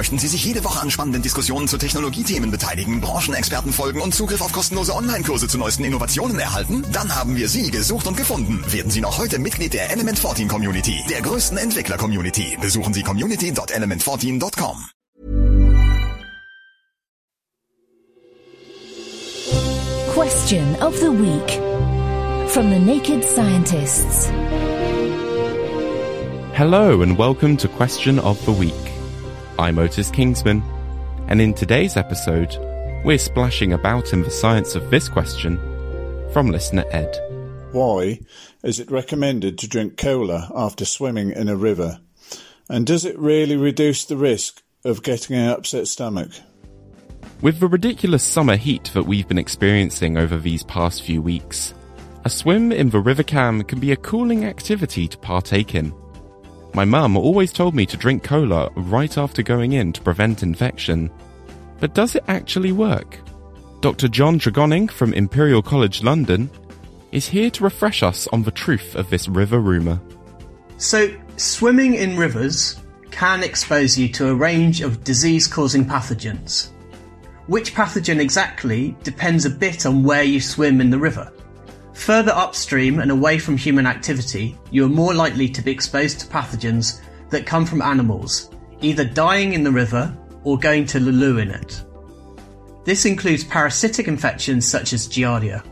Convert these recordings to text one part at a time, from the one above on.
Möchten Sie sich jede Woche an spannenden Diskussionen zu Technologiethemen beteiligen, Branchenexperten folgen und Zugriff auf kostenlose Online-Kurse zu neuesten Innovationen erhalten? Dann haben wir Sie gesucht und gefunden. Werden Sie noch heute Mitglied der Element 14 Community, der größten Entwickler-Community. Besuchen Sie community.element14.com. Question of the Week from the Naked Scientists. Hello and welcome to Question of the Week. I'm Otis Kingsman, and in today's episode, we're splashing about in the science of this question from listener Ed. Why is it recommended to drink cola after swimming in a river? And does it really reduce the risk of getting an upset stomach? With the ridiculous summer heat that we've been experiencing over these past few weeks, a swim in the River Cam can be a cooling activity to partake in. My mum always told me to drink cola right after going in to prevent infection. But does it actually work? Dr. John Tregonning from Imperial College London is here to refresh us on the truth of this river rumour. So, swimming in rivers can expose you to a range of disease-causing pathogens. Which pathogen exactly depends a bit on where you swim in the river. Further upstream and away from human activity, you are more likely to be exposed to pathogens that come from animals, either dying in the river or going to the loo in it. This includes parasitic infections such as Giardia.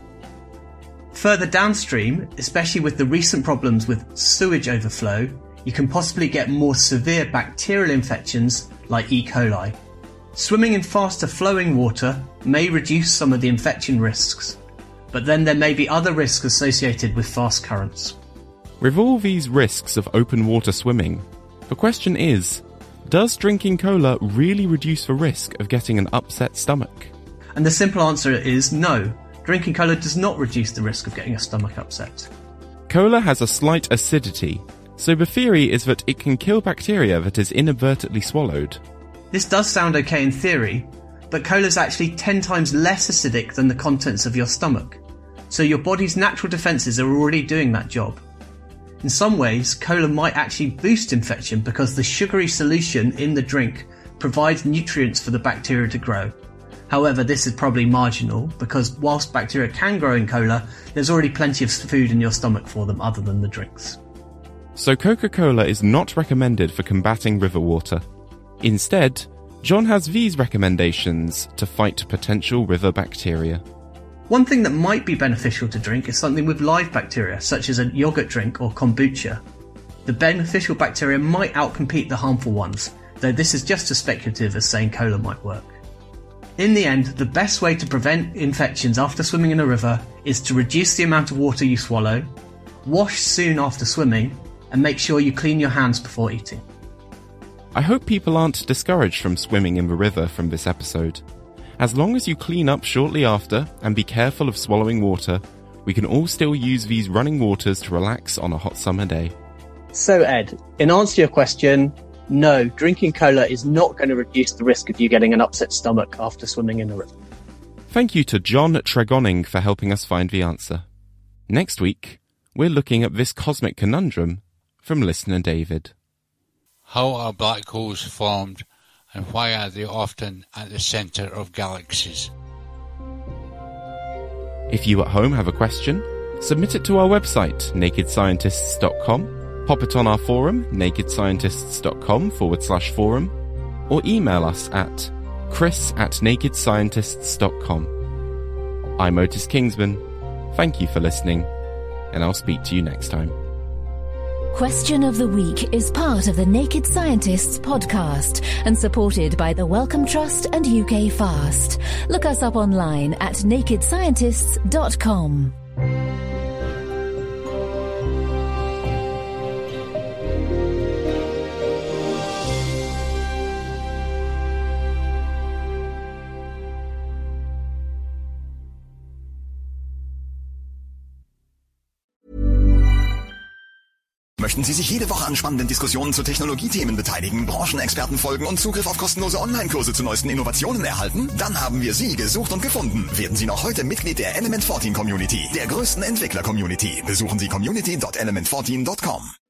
Further downstream, especially with the recent problems with sewage overflow, you can possibly get more severe bacterial infections like E. coli. Swimming in faster flowing water may reduce some of the infection risks, but then there may be other risks associated with fast currents. With all these risks of open water swimming, the question is, does drinking cola really reduce the risk of getting an upset stomach? And the simple answer is no. Drinking cola does not reduce the risk of getting a stomach upset. Cola has a slight acidity, so the theory is that it can kill bacteria that is inadvertently swallowed. This does sound okay in theory, but cola is actually 10 times less acidic than the contents of your stomach, so your body's natural defences are already doing that job. In some ways, cola might actually boost infection because the sugary solution in the drink provides nutrients for the bacteria to grow. However, this is probably marginal because whilst bacteria can grow in cola, there's already plenty of food in your stomach for them other than the drinks. So Coca-Cola is not recommended for combating river water. Instead, John has these recommendations to fight potential river bacteria. One thing that might be beneficial to drink is something with live bacteria, such as a yogurt drink or kombucha. The beneficial bacteria might outcompete the harmful ones, though this is just as speculative as saying cola might work. In the end, the best way to prevent infections after swimming in a river is to reduce the amount of water you swallow, wash soon after swimming, and make sure you clean your hands before eating. I hope people aren't discouraged from swimming in the river from this episode. As long as you clean up shortly after and be careful of swallowing water, we can all still use these running waters to relax on a hot summer day. So Ed, in answer to your question, no, drinking cola is not going to reduce the risk of you getting an upset stomach after swimming in a river. Thank you to John Tregonning for helping us find the answer. Next week, we're looking at this cosmic conundrum from listener David. How are black holes formed, and why are they often at the centre of galaxies? If you at home have a question, submit it to our website, nakedscientists.com, pop it on our forum, nakedscientists.com/forum, or email us at chris@nakedscientists.com. I'm Otis Kingsman. Thank you for listening, and I'll speak to you next time. Question of the Week is part of the Naked Scientists podcast and supported by the Wellcome Trust and UK Fast. Look us up online at nakedscientists.com. Möchten Sie sich jede Woche an spannenden Diskussionen zu Technologiethemen beteiligen, Branchenexperten folgen und Zugriff auf kostenlose Online-Kurse zu neuesten Innovationen erhalten? Dann haben wir Sie gesucht und gefunden. Werden Sie noch heute Mitglied der Element 14 Community, der größten Entwickler-Community. Besuchen Sie community.element14.com.